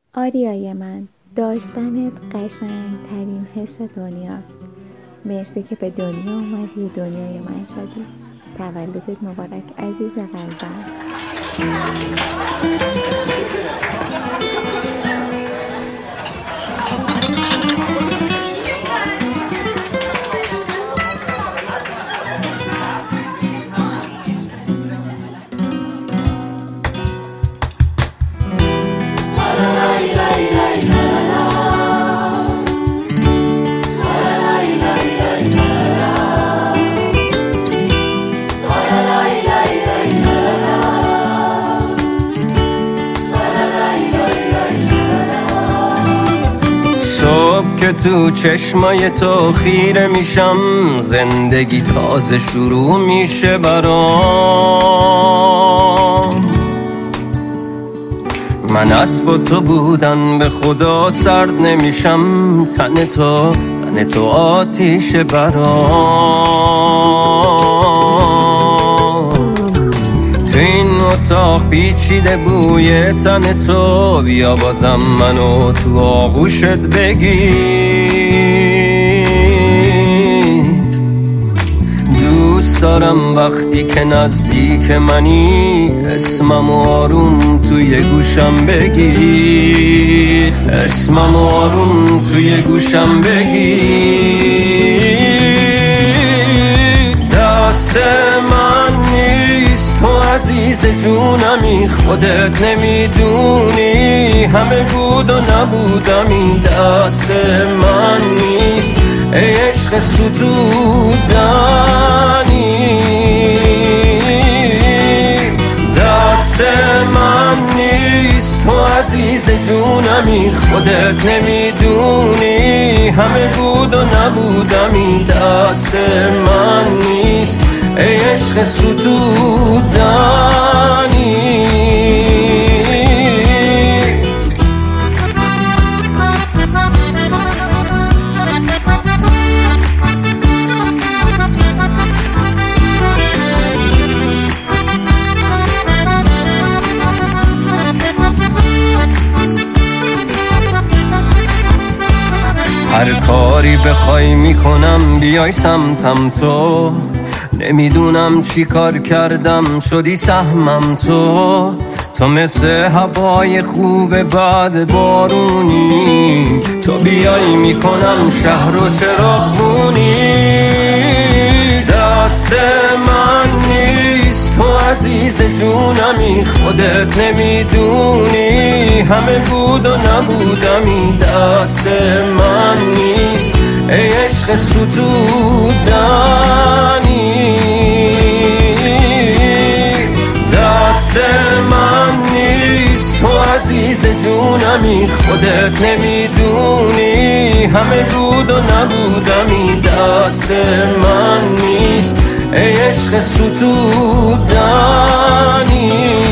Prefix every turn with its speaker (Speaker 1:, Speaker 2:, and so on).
Speaker 1: آریای من، داشتنت قشنگترین حس دنیاست. مرسی که به دنیا اومدی و دنیای من شدی. تولدت مبارک عزیز قلبم.
Speaker 2: که تو چشمای تو خیره میشم، زندگی تازه شروع میشه برام. من اسب تو بودن به خدا سرد نمیشم، تن تو آتیش برام. تو این اتاق پیچیده بوی تن تو، بیا بازم منو تو آغوشت بگیر. دوست دارم وقتی که نزدیک منی، اسمم آروم توی گوشم بگی، اسمم آروم توی گوشم بگی. دست من نیست تو عزیز جونمی، خودت نمیدونی همه بود و نبودمی. دست من نیست ای عشق ستودنی، دست من نیست تو عزیز جونمی، خودت نمیدونی همه بود و نبودمی. دست من نیست ای عشق ستودنی. هر کاری بخوای میکنم بیای سمتم تو، نمیدونم چی کار کردم شدی سهمم تو. تو مثل هوای خوب بعد بارونی، تو بیای میکنم شهر و چراغونی. دست من نیست تو عزیز جونمی، خودت نمیدونی همه بود و نبودمی. دست من نیست ای عشق ستودنی، دست من نیست تو عزیز جونمی، خودت نمیدونی همه بود و نبودمی. دست من نیست ای عشق ستودنی.